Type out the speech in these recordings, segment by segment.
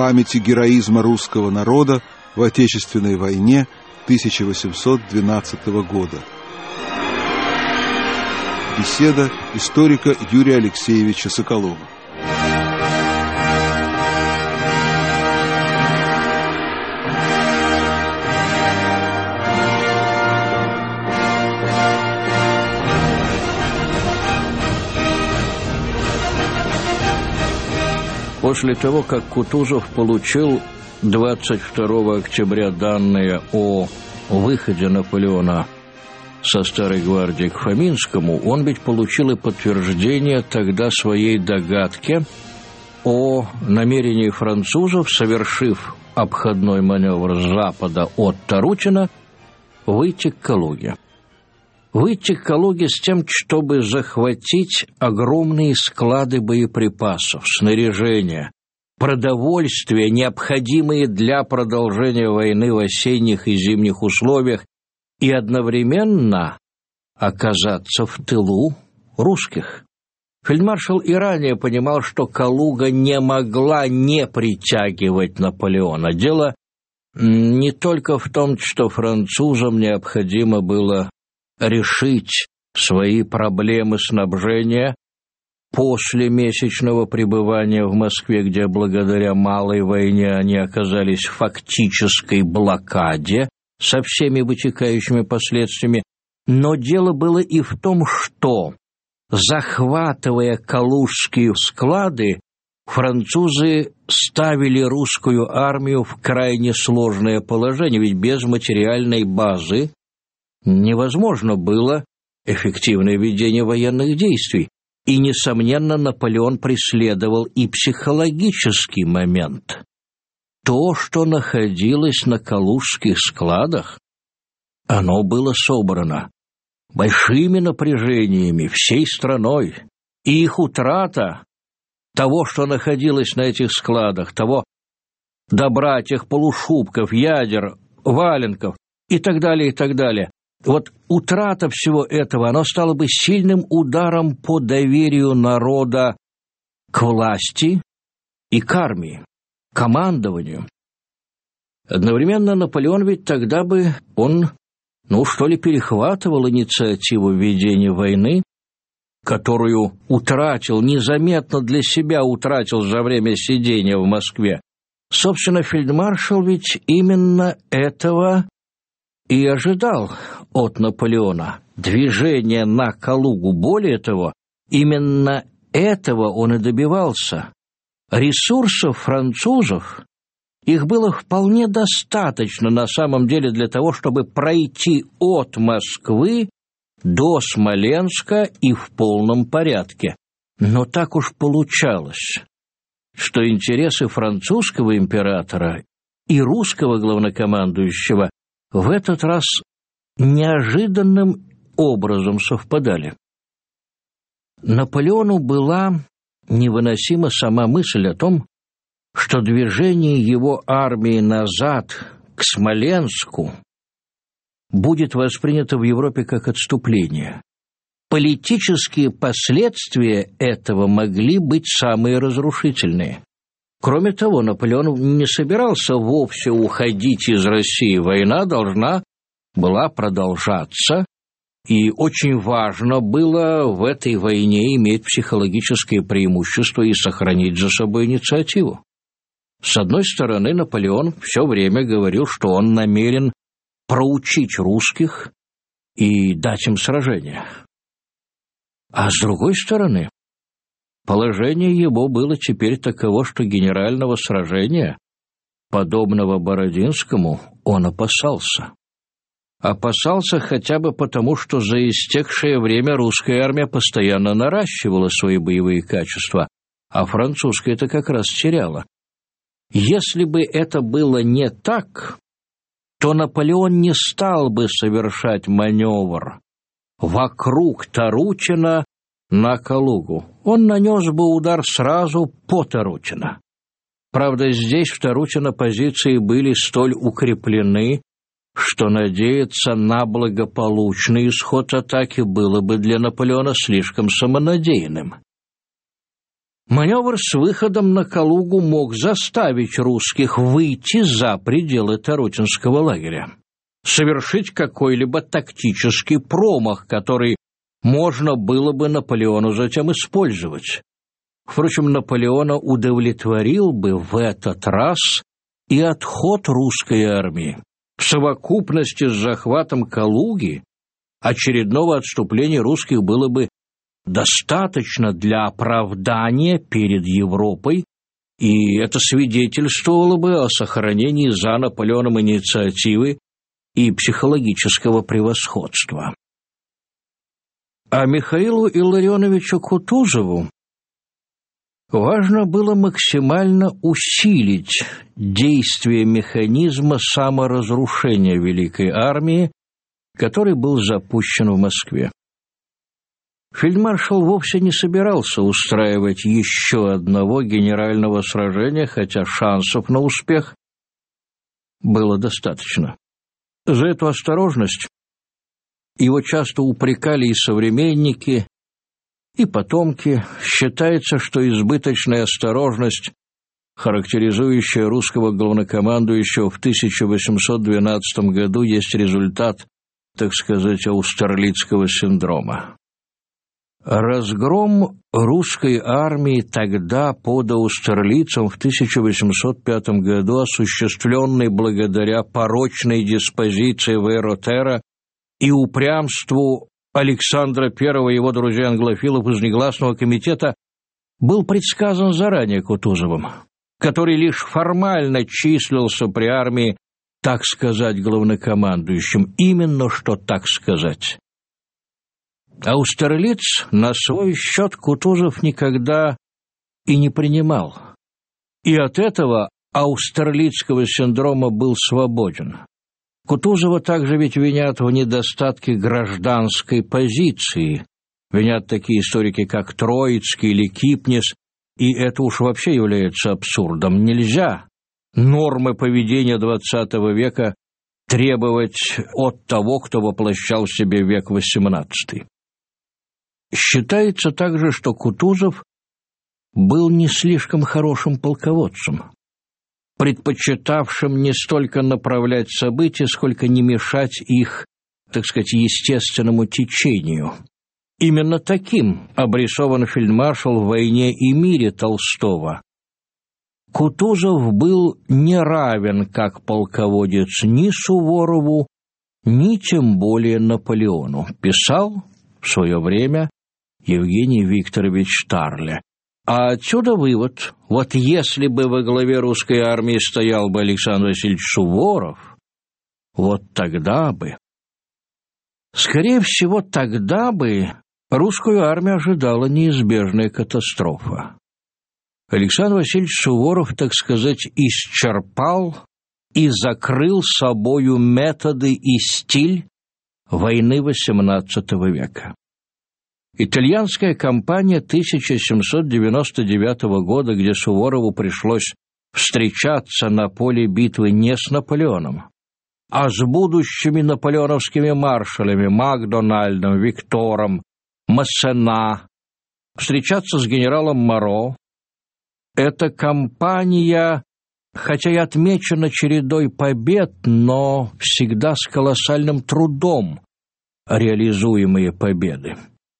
памяти героизма русского народа в Отечественной войне 1812 года. Беседа историка Юрия Алексеевича Соколова. После того, как Кутузов получил 22 октября данные о выходе Наполеона со Старой гвардии к Фоминскому, он ведь получил и подтверждение тогда своей догадки о намерении французов, совершив обходной маневр с запада от Тарутина, выйти к Калуге. Выйти к Калуге с тем, чтобы захватить огромные склады боеприпасов, снаряжения, продовольствия, необходимые для продолжения войны в осенних и зимних условиях, и одновременно оказаться в тылу русских. Фельдмаршал и ранее понимал, что Калуга не могла не притягивать Наполеона. Дело не только в том, что французам необходимо было решить свои проблемы снабжения после месячного пребывания в Москве, где благодаря малой войне они оказались в фактической блокаде со всеми вытекающими последствиями, но дело было и в том, что, захватывая калужские склады, французы ставили русскую армию в крайне сложное положение, ведь без материальной базы невозможно было эффективное ведение военных действий. И, несомненно, Наполеон преследовал и психологический момент. То, что находилось на калужских складах, оно было собрано большими напряжениями всей страной, и их утрата того, что находилось на этих складах, того добра, тех полушубков, ядер, валенков и так далее, вот утрата всего этого, оно стало бы сильным ударом по доверию народа к власти и к армии, к командованию. Одновременно Наполеон ведь тогда бы, перехватывал инициативу ведения войны, которую утратил, незаметно для себя утратил за время сидения в Москве. Собственно, фельдмаршал ведь именно этого и ожидал от Наполеона. Движение на Калугу. Более того, именно этого он и добивался. Ресурсов французов, их было вполне достаточно на самом деле для того, чтобы пройти от Москвы до Смоленска и в полном порядке. Но так уж получалось, что интересы французского императора и русского главнокомандующего в этот раз неожиданным образом совпадали. Наполеону была невыносима сама мысль о том, что движение его армии назад к Смоленску будет воспринято в Европе как отступление. Политические последствия этого могли быть самые разрушительные. Кроме того, Наполеон не собирался вовсе уходить из России. Война должна была продолжаться, и очень важно было в этой войне иметь психологическое преимущество и сохранить за собой инициативу. С одной стороны, Наполеон все время говорил, что он намерен проучить русских и дать им сражение. А с другой стороны, положение его было теперь таково, что генерального сражения, подобного Бородинскому, он опасался. Опасался хотя бы потому, что за истекшее время русская армия постоянно наращивала свои боевые качества, а французская это как раз теряла. Если бы это было не так, то Наполеон не стал бы совершать маневр вокруг Тарутина на Калугу. Он нанес бы удар сразу по Тарутино. Правда, здесь в Тарутино позиции были столь укреплены, что надеяться на благополучный исход атаки было бы для Наполеона слишком самонадеянным. маневр с выходом на Калугу мог заставить русских выйти за пределы Тарутинского лагеря, совершить какой-либо тактический промах, который можно было бы Наполеону затем использовать. Впрочем, Наполеона удовлетворил бы в этот раз и отход русской армии. В совокупности с захватом Калуги очередного отступления русских было бы достаточно для оправдания перед Европой, и это свидетельствовало бы о сохранении за Наполеоном инициативы и психологического превосходства. А Михаилу Илларионовичу Кутузову важно было максимально усилить действие механизма саморазрушения Великой армии, который был запущен в Москве. Фельдмаршал вовсе не собирался устраивать еще одного генерального сражения, хотя шансов на успех было достаточно. За эту осторожность его часто упрекали и современники, и потомки. Считается, что избыточная осторожность, характеризующая русского главнокомандующего в 1812 году, есть результат, так сказать, аустерлицкого синдрома. Разгром русской армии тогда под Аустерлицем в 1805 году, осуществленный благодаря порочной диспозиции Вейротера и упрямству Александра I и его друзей-англофилов из негласного комитета, был предсказан заранее Кутузовым, который лишь формально числился при армии, так сказать, главнокомандующим. Именно что так сказать. Аустерлиц на свой счет Кутузов никогда и не принимал, и от этого аустерлицкого синдрома был свободен. Кутузова также ведь винят в недостатке гражданской позиции, винят такие историки, как Троицкий или Кипнис, и это уж вообще является абсурдом. Нельзя нормы поведения XX века требовать от того, кто воплощал в себе век XVIII. Считается также, что Кутузов был не слишком хорошим полководцем, предпочитавшим не столько направлять события, сколько не мешать их, так сказать, естественному течению. Именно таким обрисован фельдмаршал в «Войне и мире» Толстого. Кутузов был не равен как полководец ни Суворову, ни тем более Наполеону, писал в свое время Евгений Викторович Тарле. А отсюда вывод: вот если бы во главе русской армии стоял бы Александр Васильевич Суворов, вот тогда бы... Скорее всего, тогда бы русскую армию ожидала неизбежная катастрофа. Александр Васильевич Суворов, так сказать, исчерпал и закрыл собою методы и стиль войны XVIII века. Итальянская кампания 1799 года, где Суворову пришлось встречаться на поле битвы не с Наполеоном, а с будущими наполеоновскими маршалями Макдональдом, Виктором, Массена, встречаться с генералом Моро. Эта кампания, хотя и отмечена чередой побед, но всегда с колоссальным трудом реализуемые победы.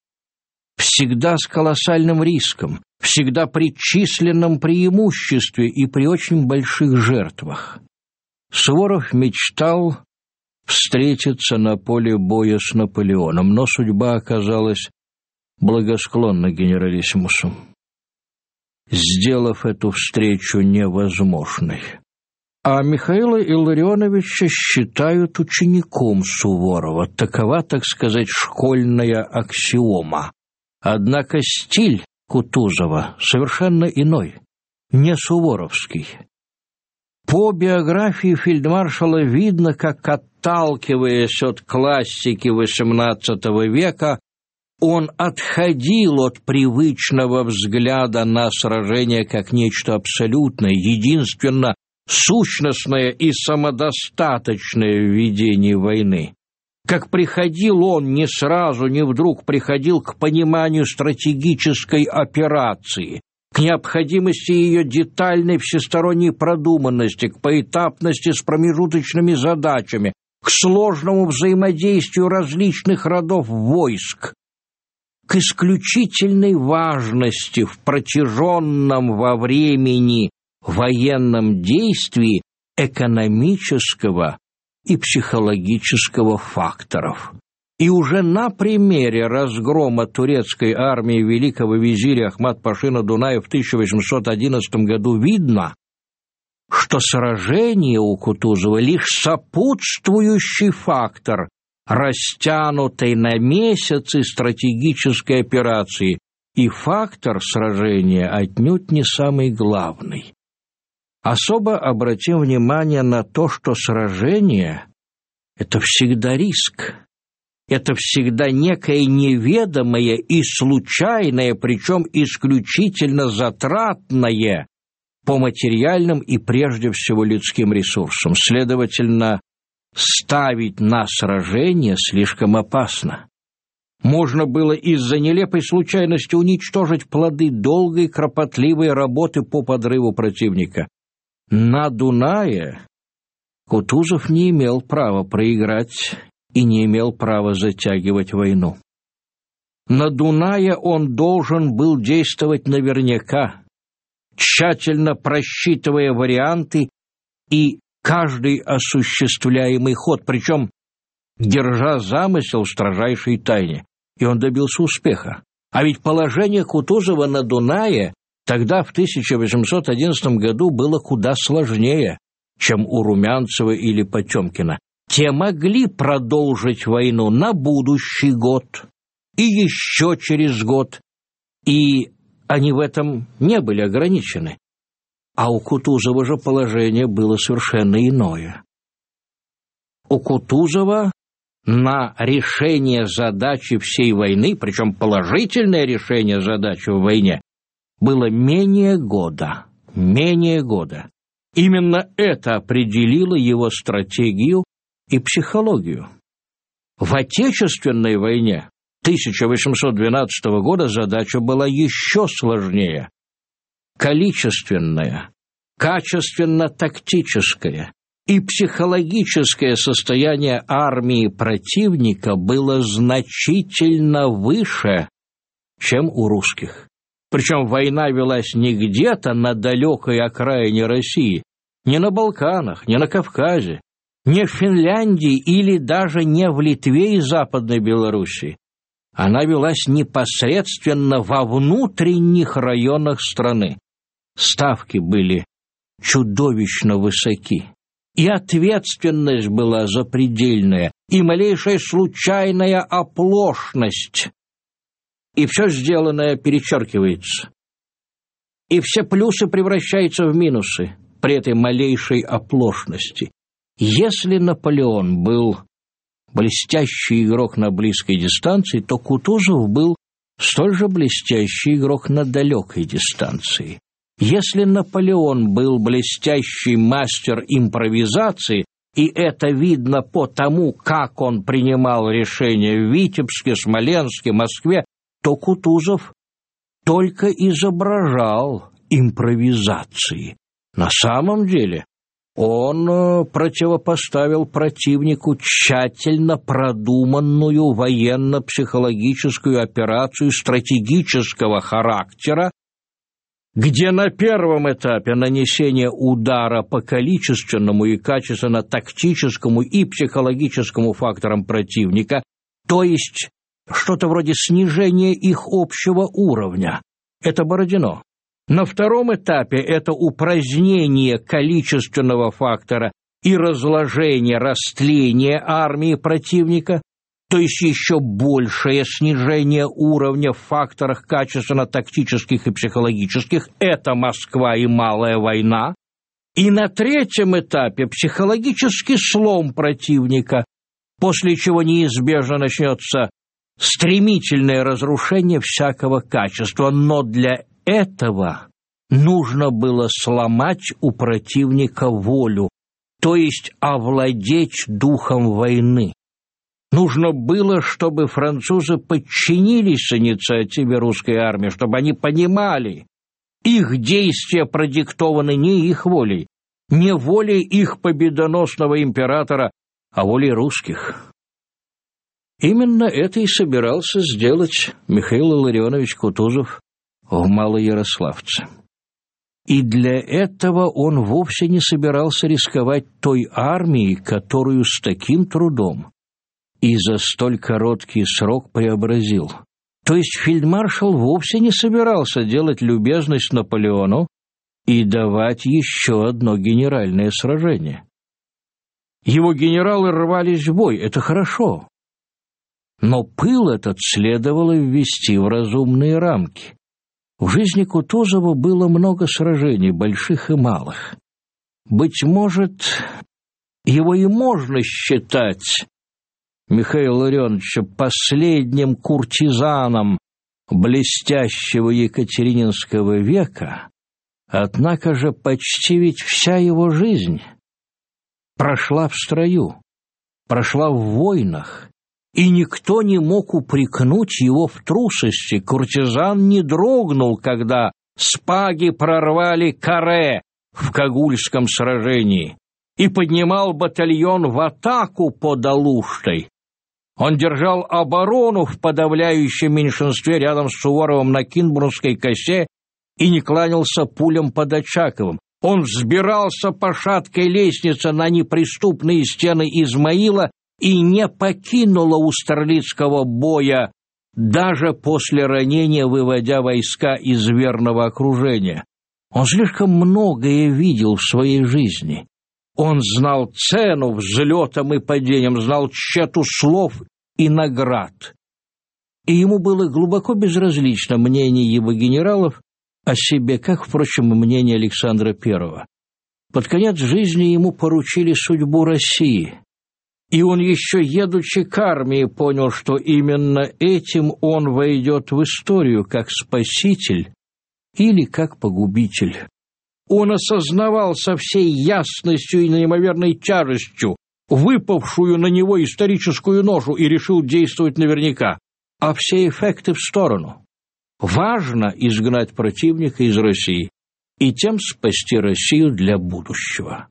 Всегда с колоссальным риском, всегда при численном преимуществе и при очень больших жертвах. Суворов мечтал встретиться на поле боя с Наполеоном, но судьба оказалась благосклонна генералиссимусу, сделав эту встречу невозможной. А Михаила Илларионовича считают учеником Суворова. Такова, так сказать, школьная аксиома. Однако стиль Кутузова совершенно иной, не суворовский. По биографии фельдмаршала видно, как, отталкиваясь от классики XVIII века, он отходил от привычного взгляда на сражение как нечто абсолютное, единственно сущностное и самодостаточное в ведении войны. Как приходил он не сразу, не вдруг приходил к пониманию стратегической операции, к необходимости ее детальной всесторонней продуманности, к поэтапности с промежуточными задачами, к сложному взаимодействию различных родов войск, к исключительной важности в протяженном во времени военном действии экономического и психологического факторов. И уже на примере разгрома турецкой армии великого визиря Ахмад-паши на Дунае в 1811 году видно, что сражение у Кутузова лишь сопутствующий фактор растянутой на месяцы стратегической операции, и фактор сражения отнюдь не самый главный. Особо обратим внимание на то, что сражение – это всегда риск. Это всегда некое неведомое и случайное, причем исключительно затратное по материальным и прежде всего людским ресурсам. Следовательно, ставить на сражение слишком опасно. Можно было из-за нелепой случайности уничтожить плоды долгой, кропотливой работы по подрыву противника. На Дунае Кутузов не имел права проиграть и не имел права затягивать войну. На Дунае он должен был действовать наверняка, тщательно просчитывая варианты и каждый осуществляемый ход, причем держа замысел в строжайшей тайне, и он добился успеха. А ведь положение Кутузова на Дунае тогда, в 1811 году, было куда сложнее, чем у Румянцева или Потемкина. Те могли продолжить войну на будущий год и еще через год, и они в этом не были ограничены. А у Кутузова же положение было совершенно иное. У Кутузова на решение задачи всей войны, причем положительное решение задачи в войне, было менее года. Именно это определило его стратегию и психологию. В Отечественной войне 1812 года задача была еще сложнее. Количественное, качественно-тактическое и психологическое состояние армии противника было значительно выше, чем у русских. Причем война велась не где-то на далекой окраине России, не на Балканах, не на Кавказе, не в Финляндии или даже не в Литве и Западной Белоруссии. Она велась непосредственно во внутренних районах страны. Ставки были чудовищно высоки, и ответственность была запредельная, и малейшая случайная оплошность, и все сделанное перечеркивается, и все плюсы превращаются в минусы при этой малейшей оплошности. Если Наполеон был блестящий игрок на близкой дистанции, то Кутузов был столь же блестящий игрок на далекой дистанции. Если Наполеон был блестящий мастер импровизации, и это видно по тому, как он принимал решения в Витебске, Смоленске, Москве, то Кутузов только изображал импровизации. На самом деле он противопоставил противнику тщательно продуманную военно-психологическую операцию стратегического характера, где на первом этапе нанесения удара по количественному и качественно-тактическому и психологическому факторам противника, то есть что-то вроде снижения их общего уровня, это Бородино. На втором этапе это упразднение количественного фактора и разложение, растление армии противника, то есть еще большее снижение уровня в факторах качественно-тактических и психологических, это Москва и Малая война. И на третьем этапе психологический слом противника, после чего неизбежно начнется стремительное разрушение всякого качества, но для этого нужно было сломать у противника волю, то есть овладеть духом войны. Нужно было, чтобы французы подчинились инициативе русской армии, чтобы они понимали Их действия продиктованы не их волей, не волей их победоносного императора, а волей русских. Именно это и собирался сделать Михаил Илларионович Кутузов в Малоярославце. И для этого он вовсе не собирался рисковать той армией, которую с таким трудом и за столь короткий срок преобразил. То есть фельдмаршал вовсе не собирался делать любезность Наполеону и давать еще одно генеральное сражение. Его генералы рвались в бой, это хорошо. Но пыл этот следовало ввести в разумные рамки. В жизни Кутузова было много сражений, больших и малых. Быть может, его и можно считать, Михаила Ларионовича, последним куртизаном блестящего екатерининского века, однако же почти ведь вся его жизнь прошла в строю, прошла в войнах, и никто не мог упрекнуть его в трусости. Куртизан не дрогнул, когда спаги прорвали каре в Кагульском сражении и поднимал батальон в атаку под Алуштой. Он держал оборону в подавляющем меньшинстве рядом с Суворовым на Кинбурнской косе и не кланялся пулям под Очаковым. Он взбирался по шаткой лестнице на неприступные стены Измаила и не покинула у Старлицкого боя, даже после ранения выводя войска из верного окружения. Он слишком многое видел в своей жизни. Он знал цену взлетам и падениям, знал тщету слов и наград. И ему было глубоко безразлично мнение его генералов о себе, как, впрочем, и мнение Александра I. Под конец жизни ему поручили судьбу России. И он еще, едучи к армии, понял, что именно этим он войдет в историю как спаситель или как погубитель. Он осознавал со всей ясностью и неимоверной тяжестью выпавшую на него историческую ношу и решил действовать наверняка, а все эффекты в сторону. Важно изгнать противника из России и тем спасти Россию для будущего.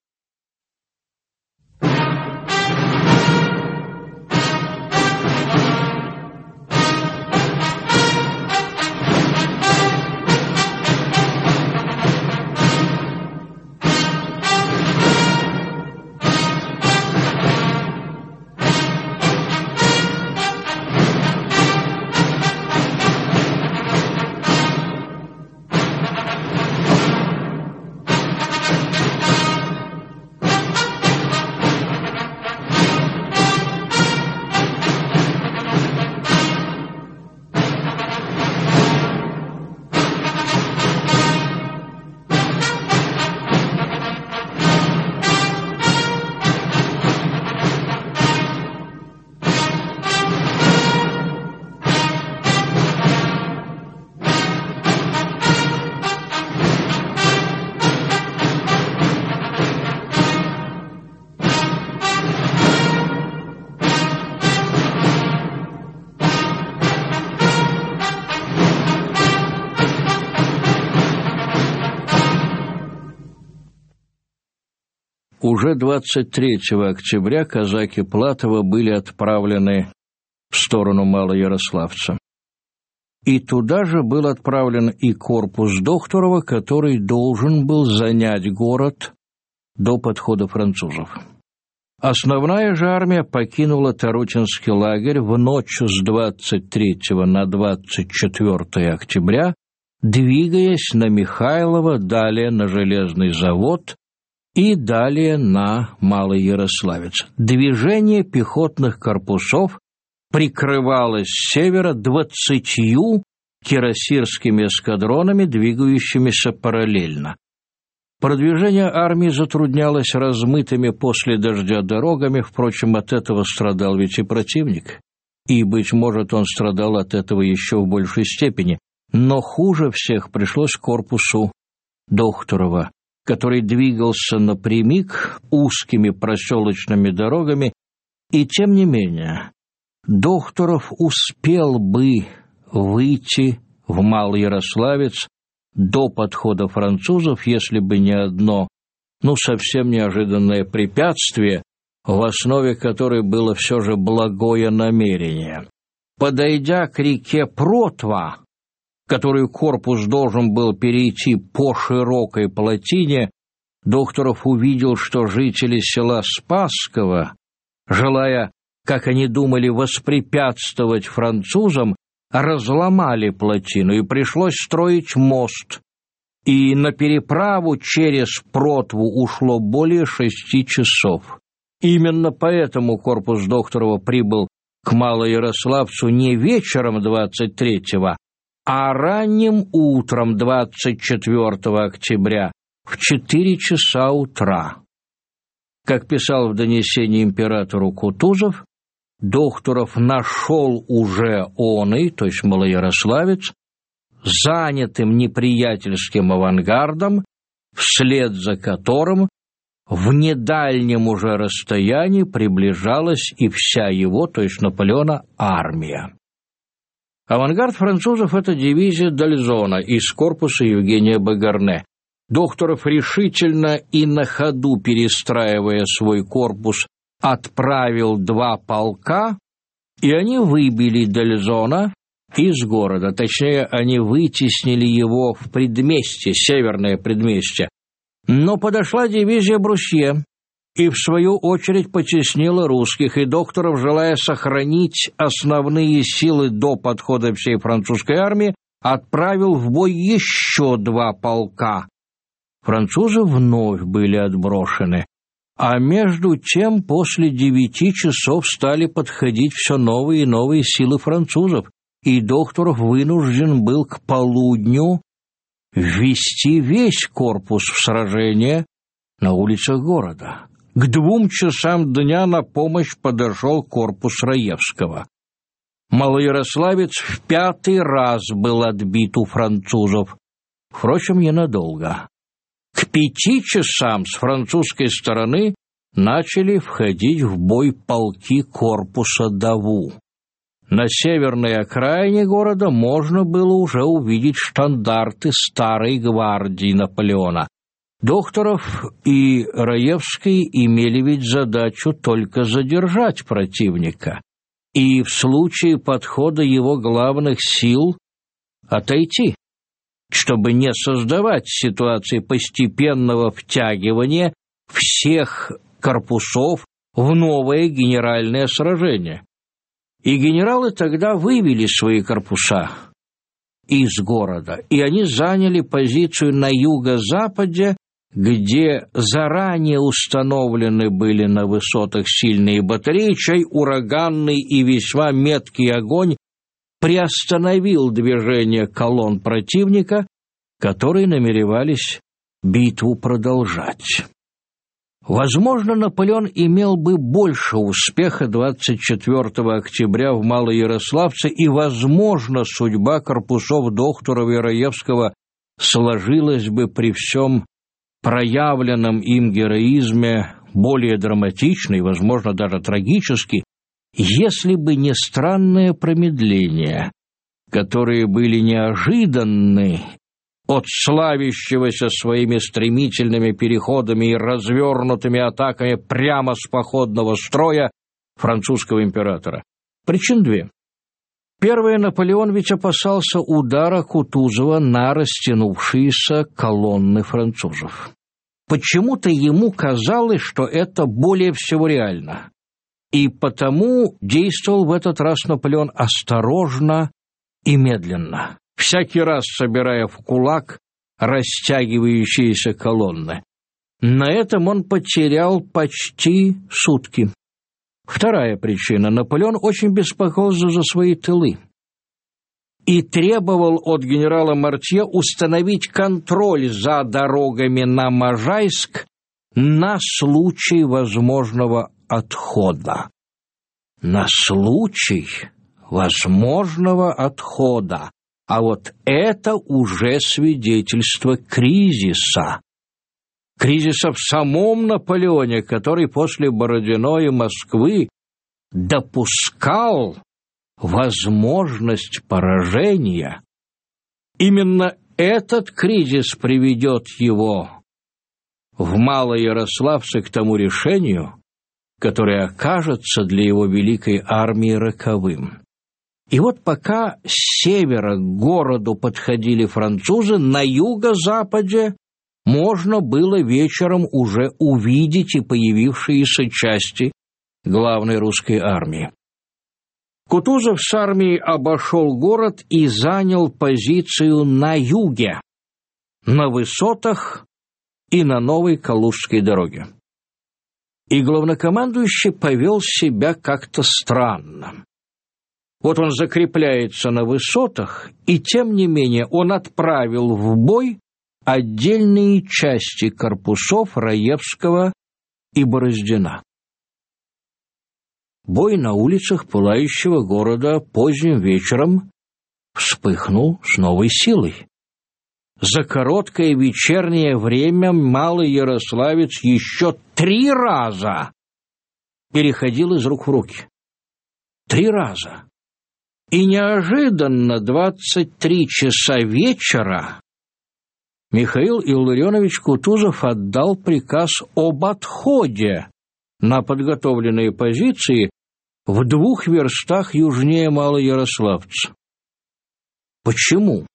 Уже 23 октября казаки Платова были отправлены в сторону Малоярославца. И туда же был отправлен и корпус Дохтурова, который должен был занять город до подхода французов. Основная же армия покинула Тарутинский лагерь в ночь с 23 на 24 октября, двигаясь на Михайлово, далее на Железный завод и далее на Малоярославец. Движение пехотных корпусов прикрывалось с севера 20 кирасирскими эскадронами, двигающимися параллельно. Продвижение армии затруднялось размытыми после дождя дорогами, впрочем, от этого страдал ведь и противник. И, быть может, он страдал от этого еще в большей степени. Но хуже всех пришлось корпусу Дохтурова, который двигался напрямик узкими проселочными дорогами, и тем не менее Дохтуров успел бы выйти в Малоярославец до подхода французов, если бы не одно, совсем неожиданное препятствие, в основе которой было все же благое намерение. Подойдя к реке Протва, которую корпус должен был перейти по широкой плотине, Докторов увидел, что жители села Спасского, желая, как они думали, воспрепятствовать французам, разломали плотину, и пришлось строить мост, и на переправу через Протву ушло более 6 часов. Именно поэтому корпус Докторова прибыл к Малоярославцу не вечером 23-го, а ранним утром 24 октября в 4 часа утра. Как писал в донесении императору Кутузов, Докторов нашел уже оный, то есть Малоярославец, занятым неприятельским авангардом, вслед за которым в недальнем уже расстоянии приближалась и вся его, то есть Наполеона, армия. Авангард французов – это дивизия Д'Альзона из корпуса Евгения Багарне. Докторов решительно и на ходу, перестраивая свой корпус, отправил 2 полка, и они выбили Д'Альзона из города. Точнее, они вытеснили его в предместье, северное предместье. Но подошла дивизия Брусье и, в свою очередь, потеснила русских, и Докторов, желая сохранить основные силы до подхода всей французской армии, отправил в бой еще 2 полка. Французы вновь были отброшены, а между тем после 9 часов стали подходить все новые и новые силы французов, и Докторов вынужден был к полудню ввести весь корпус в сражение на улицах города. К 2 часам дня на помощь подошел корпус Раевского. Малоярославец в 5-й раз был отбит у французов, впрочем, ненадолго. К 5 часам с французской стороны начали входить в бой полки корпуса Даву. На северной окраине города можно было уже увидеть штандарты старой гвардии Наполеона. Докторов и Раевский имели ведь задачу только задержать противника и в случае подхода его главных сил отойти, чтобы не создавать ситуации постепенного втягивания всех корпусов в новое генеральное сражение. И генералы тогда вывели свои корпуса из города, и они заняли позицию на юго-западе, где заранее установлены были на высотах сильные батареи, чей ураганный и весьма меткий огонь приостановил движение колонн противника, которые намеревались битву продолжать. Возможно, Наполеон имел бы больше успеха 24 октября в Малоярославце, и, возможно, судьба корпусов Докторова и Раевского сложилась бы при всем проявленном им героизме более драматично и, возможно, даже трагически, если бы не странные промедления, которые были неожиданны от славящегося своими стремительными переходами и развернутыми атаками прямо с походного строя французского императора. Причин 2. Первое, Наполеон ведь опасался удара Кутузова на растянувшиеся колонны французов. Почему-то ему казалось, что это более всего реально. И потому действовал в этот раз Наполеон осторожно и медленно, всякий раз собирая в кулак растягивающиеся колонны. На этом он потерял почти сутки. Вторая причина. Наполеон очень беспокоился за свои тылы и требовал от генерала Мартье установить контроль за дорогами на Можайск на случай возможного отхода. На случай возможного отхода. А вот это уже свидетельство кризиса. Кризиса в самом Наполеоне, который после Бородино и Москвы допускал возможность поражения. Именно этот кризис приведет его в Малоярославце к тому решению, которое окажется для его великой армии роковым. И вот пока с севера к городу подходили французы, на юго-западе можно было вечером уже увидеть и появившиеся части главной русской армии. Кутузов с армией обошел город и занял позицию на юге, на высотах и на новой Калужской дороге. И главнокомандующий повел себя как-то странно. Вот он закрепляется на высотах, и тем не менее он отправил в бой отдельные части корпусов Раевского и Бороздина. Бой на улицах пылающего города поздним вечером вспыхнул с новой силой. За короткое вечернее время Малоярославец еще 3 раза переходил из рук в руки. 3 раза. И неожиданно 23 часа вечера Михаил Илларионович Кутузов отдал приказ об отходе на подготовленные позиции в 2 верстах южнее Малоярославца. Почему?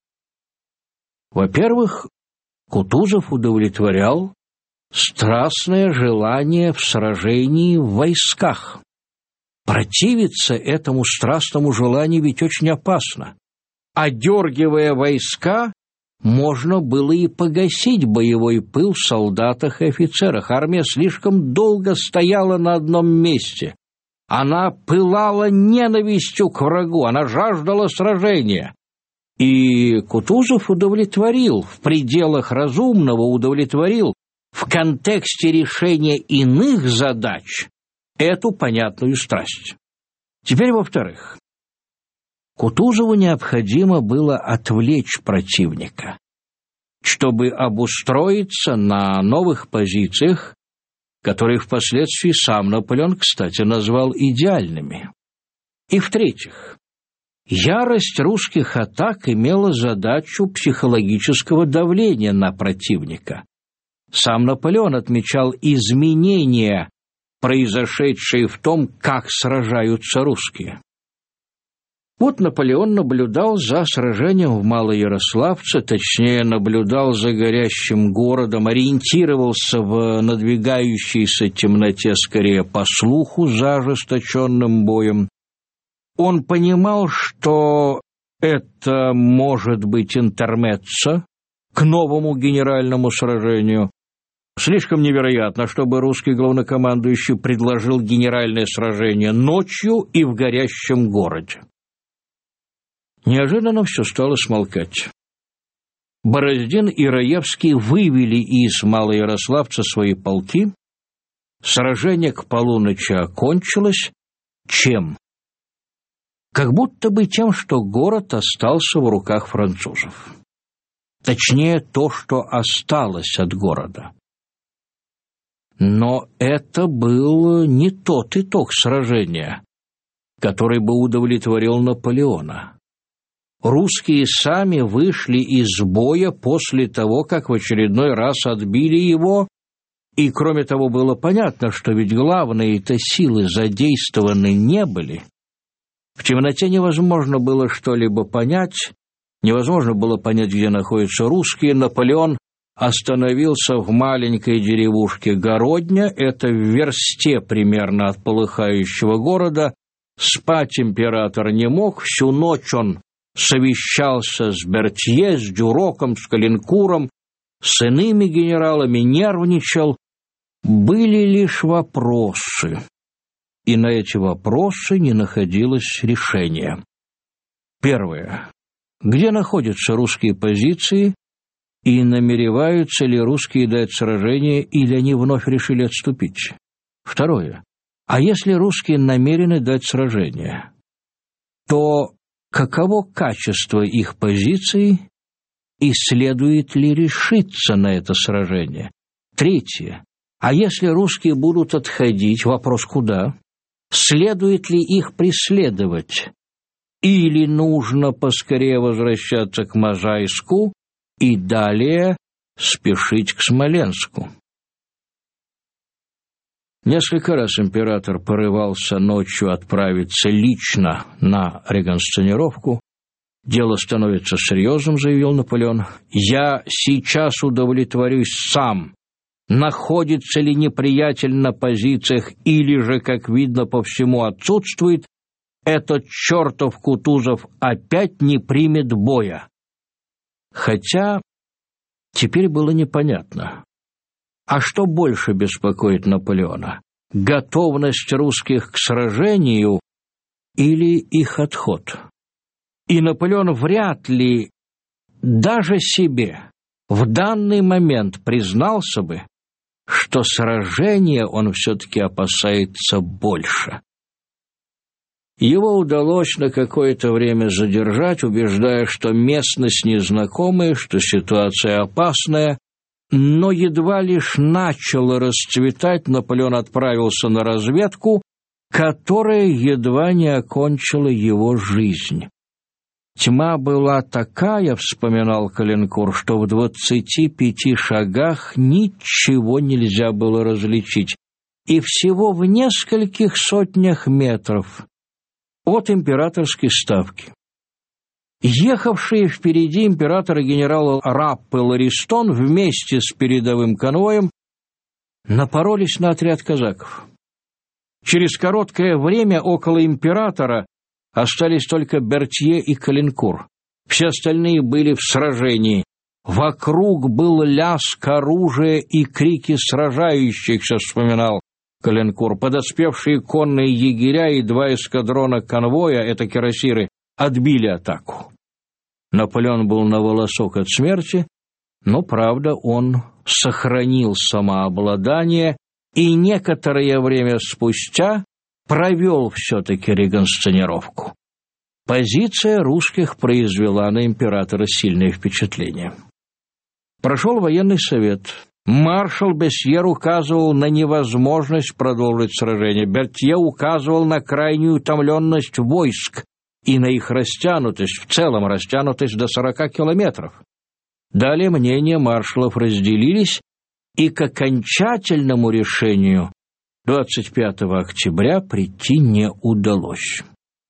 Во-первых, Кутузов удовлетворял страстное желание в сражении в войсках. Противиться этому страстному желанию ведь очень опасно. Одергивая войска, можно было и погасить боевой пыл в солдатах и офицерах. Армия слишком долго стояла на одном месте. Она пылала ненавистью к врагу, она жаждала сражения. И Кутузов удовлетворил, в пределах разумного удовлетворил, в контексте решения иных задач, эту понятную страсть. Теперь, во-вторых, Кутузову необходимо было отвлечь противника, чтобы обустроиться на новых позициях, которые впоследствии сам Наполеон, кстати, назвал идеальными. И в-третьих, ярость русских атак имела задачу психологического давления на противника. Сам Наполеон отмечал изменения, произошедшие в том, как сражаются русские. Вот Наполеон наблюдал за сражением в Малоярославце, точнее, наблюдал за горящим городом, ориентировался в надвигающейся темноте скорее по слуху за ожесточенным боем. Он понимал, что это может быть интермеццо к новому генеральному сражению. Слишком невероятно, чтобы русский главнокомандующий предложил генеральное сражение ночью и в горящем городе. Неожиданно все стало смолкать. Бороздин и Раевский вывели из Малоярославца свои полки. Сражение к полуночи окончилось. Чем? Как будто бы тем, что город остался в руках французов. Точнее, то, что осталось от города. Но это был не тот итог сражения, который бы удовлетворил Наполеона. Русские сами вышли из боя после того, как в очередной раз отбили его, и, кроме того, было понятно, что ведь главные-то силы задействованы не были. В темноте невозможно было что-либо понять, невозможно было понять, где находятся русские. Наполеон остановился в маленькой деревушке Городня, это в версте примерно от полыхающего города. Спать император не мог, всю ночь он совещался с Бертье, с Дюроком, с Калинкуром, с иными генералами, нервничал. Были лишь вопросы, и на эти вопросы не находилось решения. Первое. Где находятся русские позиции, и намереваются ли русские дать сражение, или они вновь решили отступить? Второе. А если русские намерены дать сражение, то каково качество их позиций и следует ли решиться на это сражение? Третье. А если русские будут отходить, вопрос куда? Следует ли их преследовать? или нужно поскорее возвращаться к Можайску и далее спешить к Смоленску. Несколько раз император порывался ночью отправиться лично на реконсценировку. «Дело становится серьезным», — заявил Наполеон. «Я сейчас удовлетворюсь сам, находится ли неприятель на позициях или же, как видно по всему, отсутствует. Этот чертов Кутузов опять не примет боя». Хотя теперь было непонятно, а что больше беспокоит Наполеона? Готовность русских к сражению или их отход? И Наполеон вряд ли даже себе в данный момент признался бы, что сражения он все-таки опасается больше. Его удалось на какое-то время задержать, убеждая, что местность незнакомая, что ситуация опасная, но едва лишь начало расцветать, Наполеон отправился на разведку, которая едва не окончила его жизнь. «Тьма была такая, — вспоминал Калинкур, — что в 25 шагах ничего нельзя было различить, и всего в нескольких сотнях метров от императорской ставки. Ехавшие впереди императора генерал Рапп и Ларистон вместе с передовым конвоем напоролись на отряд казаков. Через короткое время около императора остались только Бертье и Калинкур. Все остальные были в сражении. Вокруг был лязг оружия и крики сражающихся, вспоминал Калинкур. Подоспевшие конные егеря и 2 эскадрона конвоя, это кирасиры, отбили атаку. Наполеон был на волосок от смерти, но, правда, он сохранил самообладание и некоторое время спустя провел все-таки реконсценировку. Позиция русских произвела на императора сильное впечатление. Прошел военный совет. Маршал Бесьер указывал на невозможность продолжить сражение. Бертье указывал на крайнюю утомленность войск и на их растянутость, в целом растянутость до 40 километров. Далее мнения маршалов разделились, и к окончательному решению 25 октября прийти не удалось.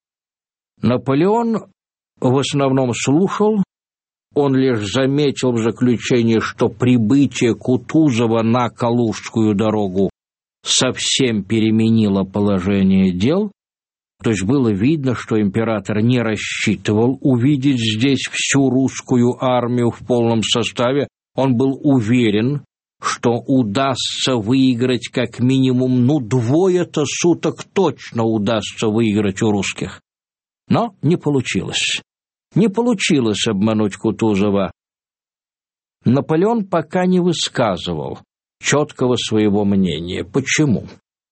Наполеон в основном слушал. Он лишь заметил в заключении, что прибытие Кутузова на Калужскую дорогу совсем переменило положение дел. То есть было видно, что император не рассчитывал увидеть здесь всю русскую армию в полном составе. Он был уверен, что удастся выиграть как минимум 2 суток точно удастся выиграть у русских. Но не получилось. Не получилось обмануть Кутузова. Наполеон пока не высказывал четкого своего мнения. Почему?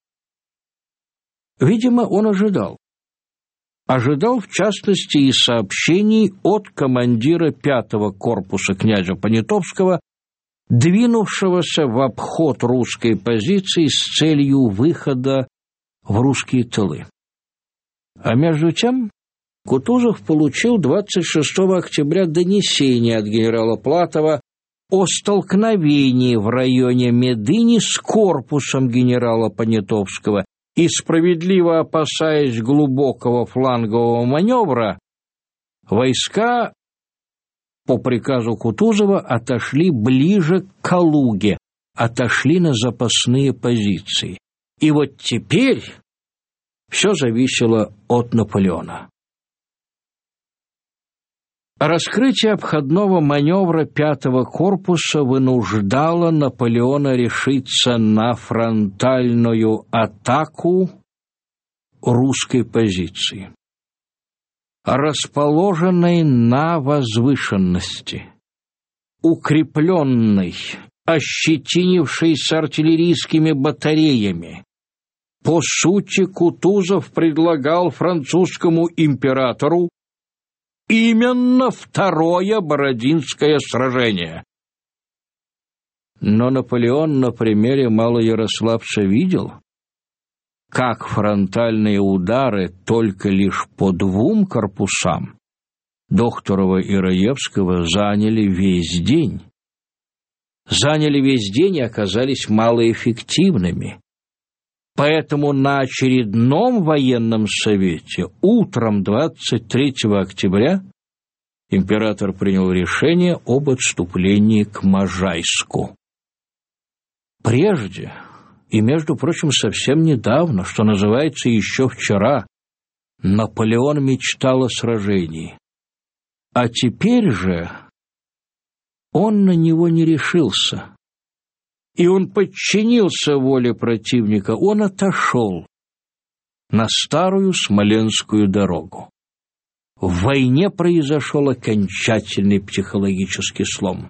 Видимо, он ожидал. Ожидал, в частности, и сообщений от командира 5-го корпуса князя Понятовского, двинувшегося в обход русской позиции с целью выхода в русские тылы. А между тем Кутузов получил 26 октября донесение от генерала Платова о столкновении в районе Медыни с корпусом генерала Понятовского и, справедливо опасаясь глубокого флангового маневра, войска по приказу Кутузова отошли ближе к Калуге, отошли на запасные позиции. И вот теперь все зависело от Наполеона. Раскрытие обходного маневра 5-го корпуса вынуждало Наполеона решиться на фронтальную атаку русской позиции, расположенной на возвышенности, укрепленной, ощетинившейся артиллерийскими батареями. По сути, Кутузов предлагал французскому императору именно второе Бородинское сражение. Но Наполеон на примере Малоярославца видел, как фронтальные удары только лишь по 2 корпусам Дохтурова и Раевского заняли весь день. Заняли весь день и оказались малоэффективными. Поэтому на очередном военном совете утром 23 октября император принял решение об отступлении к Можайску. Прежде, и, между прочим, совсем недавно, что называется, еще вчера, Наполеон мечтал о сражении. А теперь же он на него не решился. И он подчинился воле противника, он отошел на старую Смоленскую дорогу. В войне произошел окончательный психологический слом.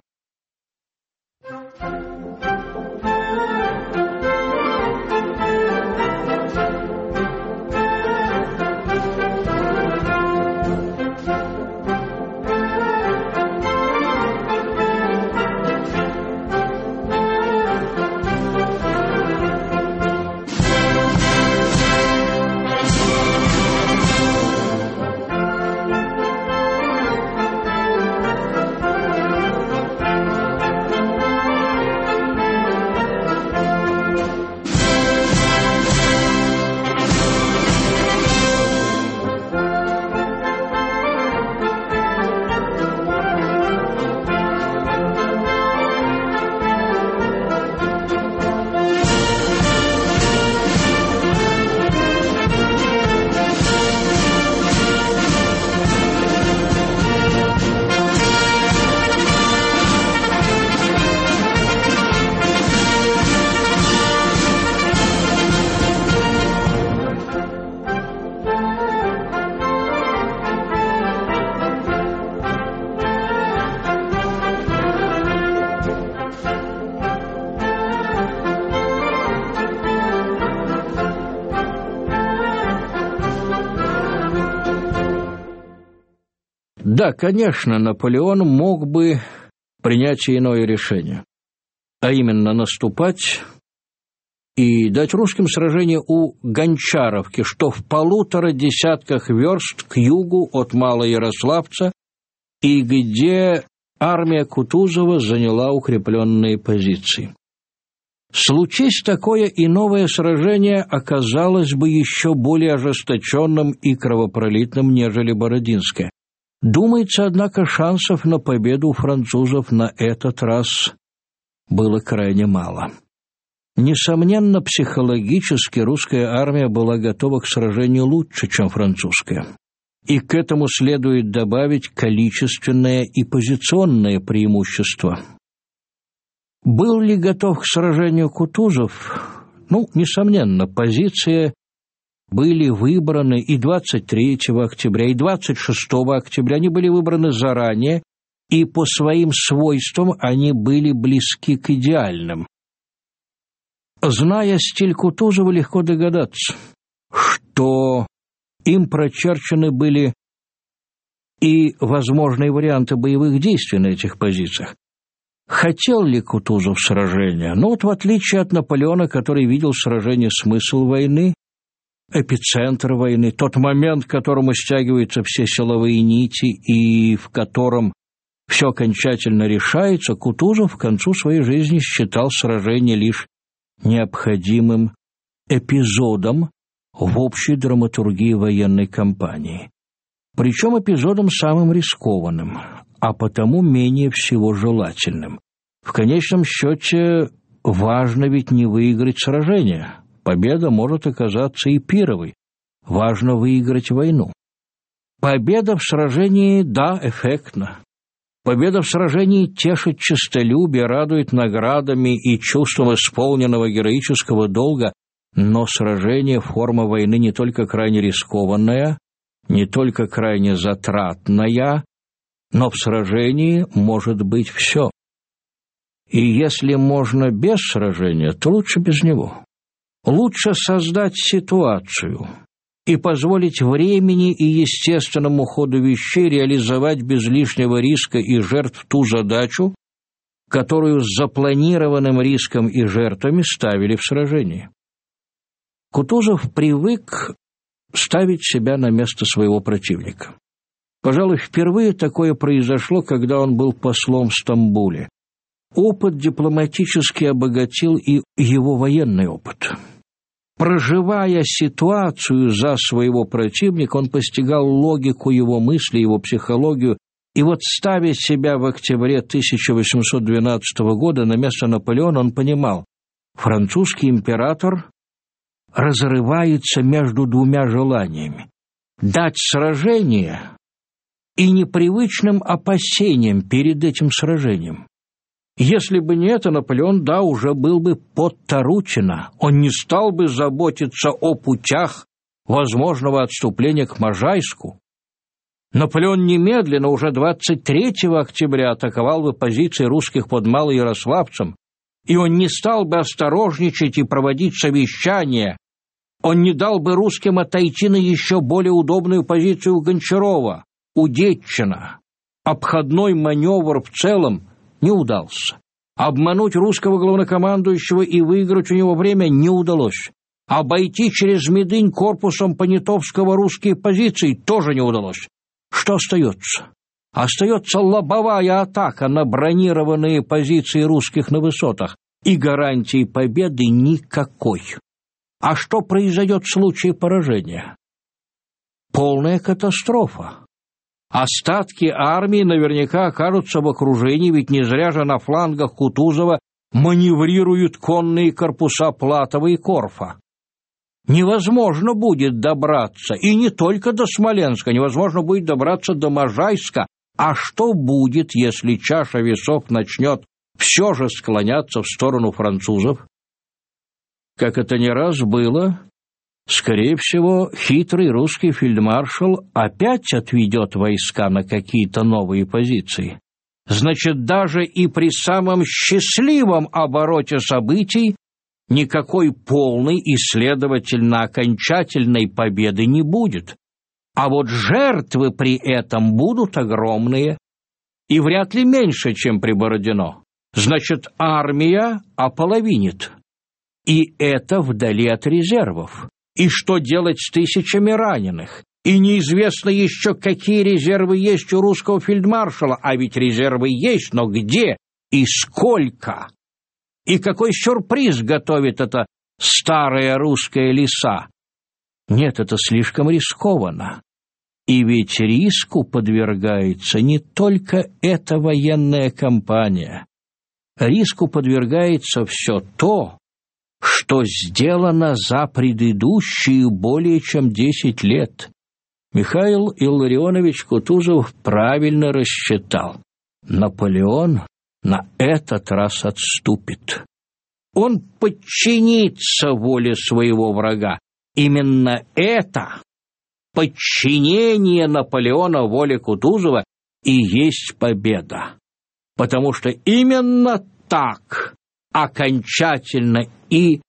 Да, конечно, Наполеон мог бы принять иное решение, а именно наступать и дать русским сражение у Гончаровки, что в 1,5 десятках верст к югу от Малоярославца, и где армия Кутузова заняла укрепленные позиции. Случись такое, и новое сражение оказалось бы еще более ожесточенным и кровопролитным, нежели Бородинское. Думается, однако, шансов на победу у французов на этот раз было крайне мало. Несомненно, психологически русская армия была готова к сражению лучше, чем французская. И к этому следует добавить количественное и позиционное преимущество. Был ли готов к сражению Кутузов? Несомненно, позиции были выбраны и 23 октября, и 26 октября. Они были выбраны заранее, и по своим свойствам они были близки к идеальным. Зная стиль Кутузова, легко догадаться, что им прочерчены были и возможные варианты боевых действий на этих позициях. Хотел ли Кутузов сражения? В отличие от Наполеона, который видел в сражении смысл войны, эпицентр войны, тот момент, к которому стягиваются все силовые нити и в котором все окончательно решается, Кутузов к концу своей жизни считал сражение лишь необходимым эпизодом в общей драматургии военной кампании. Причем эпизодом самым рискованным, а потому менее всего желательным. В конечном счете важно ведь не выиграть сражение. Победа может оказаться и пирровой. Важно выиграть войну. Победа в сражении, да, эффектна. Победа в сражении тешит честолюбие, радует наградами и чувством исполненного героического долга, но сражение – форма войны не только крайне рискованная, не только крайне затратная, но в сражении может быть все. И если можно без сражения, то лучше без него. Лучше создать ситуацию и позволить времени и естественному ходу вещей реализовать без лишнего риска и жертв ту задачу, которую с запланированным риском и жертвами ставили в сражении. Кутузов привык ставить себя на место своего противника. Пожалуй, впервые такое произошло, когда он был послом в Стамбуле. Опыт дипломатически обогатил и его военный опыт. Проживая ситуацию за своего противника, он постигал логику его мысли, его психологию. И вот, ставя себя в октябре 1812 года на место Наполеона, он понимал, французский император разрывается между двумя желаниями – дать сражение и непривычным опасением перед этим сражением. Если бы не это, Наполеон, да, уже был бы под Тарутино. Он не стал бы заботиться о путях возможного отступления к Можайску. Наполеон немедленно, уже 23 октября, атаковал бы позиции русских под Малоярославцем, и он не стал бы осторожничать и проводить совещания. Он не дал бы русским отойти на еще более удобную позицию у Гончарова, у Детчина. Обходной маневр в целом не удался. Обмануть русского главнокомандующего и выиграть у него время не удалось. Обойти через Медынь корпусом Понятовского русские позиции тоже не удалось. Что остается? Остается лобовая атака на бронированные позиции русских на высотах, и гарантии победы никакой. А что произойдет в случае поражения? Полная катастрофа. Остатки армии наверняка окажутся в окружении, ведь не зря же на флангах Кутузова маневрируют конные корпуса Платова и Корфа. Невозможно будет добраться, и не только до Смоленска, невозможно будет добраться до Можайска. А что будет, если чаша весов начнет все же склоняться в сторону французов? Как это не раз было, скорее всего, хитрый русский фельдмаршал опять отведет войска на какие-то новые позиции. Значит, даже и при самом счастливом обороте событий никакой полной и, следовательно, окончательной победы не будет. А вот жертвы при этом будут огромные и вряд ли меньше, чем при Бородино. Значит, армия ополовинит. И это вдали от резервов. И что делать с тысячами раненых? И неизвестно еще, какие резервы есть у русского фельдмаршала. А ведь резервы есть, но где и сколько? И какой сюрприз готовит эта старая русская лиса? Нет, это слишком рискованно. И ведь риску подвергается не только эта военная кампания. Риску подвергается все то, что сделано за предыдущие более чем 10 лет. Михаил Илларионович Кутузов правильно рассчитал. Наполеон на этот раз отступит. Он подчинится воле своего врага. Именно это подчинение Наполеона воле Кутузова и есть победа. Потому что именно так окончательно и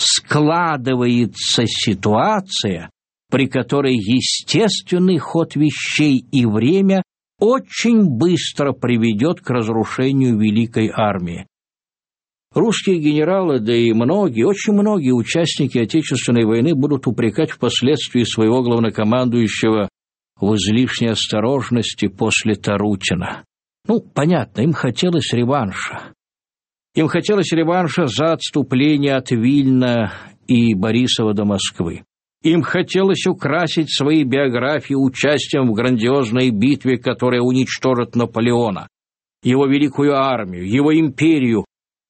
складывается ситуация, при которой естественный ход вещей и время очень быстро приведет к разрушению великой армии. Русские генералы, да и многие, очень многие участники Отечественной войны будут упрекать впоследствии своего главнокомандующего в излишней осторожности после Тарутина. Понятно, им хотелось реванша. Им хотелось реванша за отступление от Вильна и Борисова до Москвы. Им хотелось украсить свои биографии участием в грандиозной битве, которая уничтожит Наполеона, его великую армию, его империю.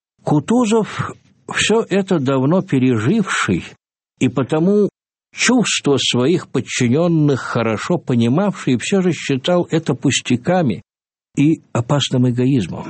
Кутузов все это давно переживший, и потому чувства своих подчиненных хорошо понимавший, все же считал это пустяками и опасным эгоизмом.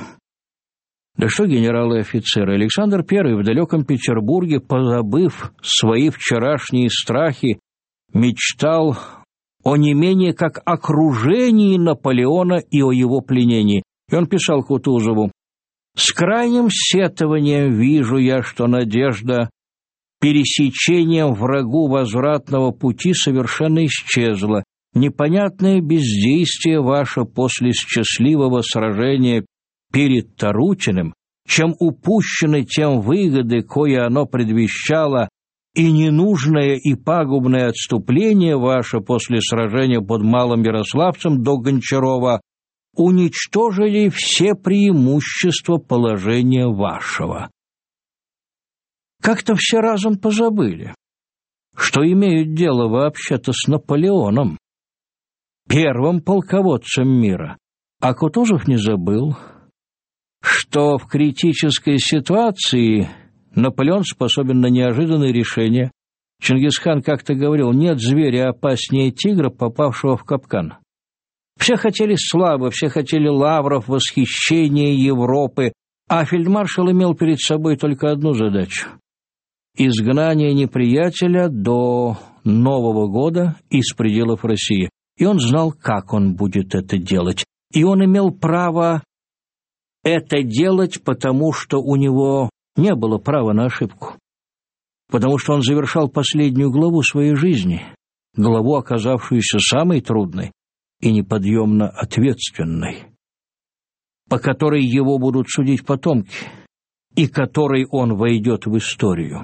Да что генералы и офицеры, Александр I в далеком Петербурге, позабыв свои вчерашние страхи, мечтал о не менее как окружении Наполеона и о его пленении. И он писал Кутузову: «С крайним сетованием вижу я, что надежда пересечением врагу возвратного пути совершенно исчезла. Непонятное бездействие ваше после счастливого сражения перед Тарутиным, чем упущены, тем выгоды, кое оно предвещало, и ненужное и пагубное отступление ваше после сражения под Малым Ярославцем до Гончарова уничтожили все преимущества положения вашего. Как-то все разом позабыли, что имеют дело вообще-то с Наполеоном, первым полководцем мира. А Кутузов не забыл, что в критической ситуации Наполеон способен на неожиданные решения. Чингисхан как-то говорил: нет зверя опаснее тигра, попавшего в капкан. Все хотели славы, все хотели лавров, восхищения Европы, а фельдмаршал имел перед собой только одну задачу — изгнание неприятеля до Нового года из пределов России. И он знал, как он будет это делать. И он имел право это делать, потому что у него не было права на ошибку. Потому что он завершал последнюю главу своей жизни, главу, оказавшуюся самой трудной и неподъемно ответственной, по которой его будут судить потомки, и которой он войдет в историю.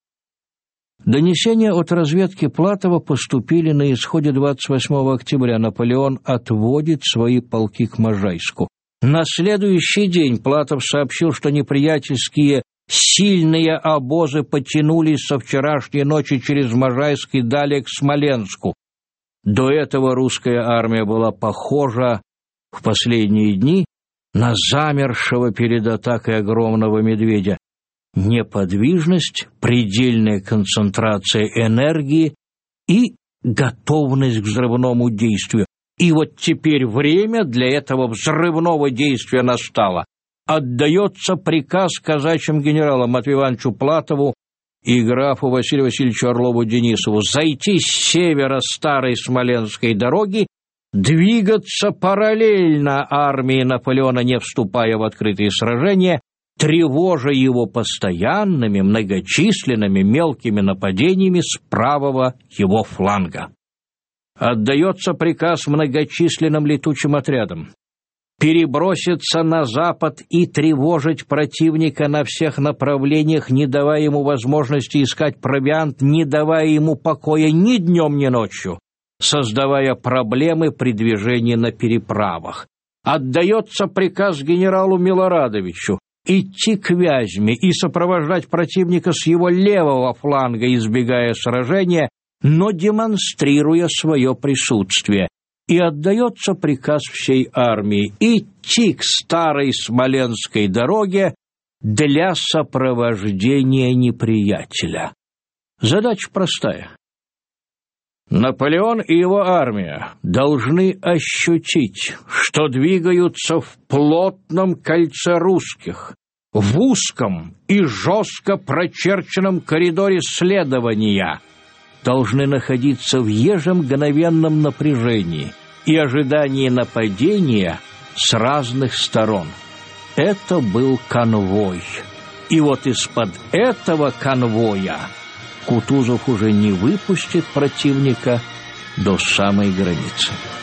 Донесения от разведки Платова поступили на исходе 28 октября. Наполеон отводит свои полки к Можайску. На следующий день Платов сообщил, что неприятельские сильные обозы потянулись со вчерашней ночи через Можайск и далее к Смоленску. До этого русская армия была похожа в последние дни на замершего перед атакой огромного медведя. Неподвижность, предельная концентрация энергии и готовность к взрывному действию. И вот теперь время для этого взрывного действия настало. Отдается приказ казачьим генералам Матвею Ивановичу Платову и графу Василию Васильевичу Орлову-Денисову зайти с севера старой Смоленской дороги, двигаться параллельно армии Наполеона, не вступая в открытые сражения, тревожа его постоянными, многочисленными мелкими нападениями с правого его фланга. Отдается приказ многочисленным летучим отрядам переброситься на запад и тревожить противника на всех направлениях, не давая ему возможности искать провиант, не давая ему покоя ни днем, ни ночью, создавая проблемы при движении на переправах. Отдается приказ генералу Милорадовичу идти к Вязьме и сопровождать противника с его левого фланга, избегая сражения, но демонстрируя свое присутствие. И отдается приказ всей армии идти к старой Смоленской дороге для сопровождения неприятеля. Задача простая. Наполеон и его армия должны ощутить, что двигаются в плотном кольце русских, в узком и жестко прочерченном коридоре следования, должны находиться в ежемгновенном напряжении и ожидании нападения с разных сторон. Это был конвой. И вот из-под этого конвоя Кутузов уже не выпустит противника до самой границы.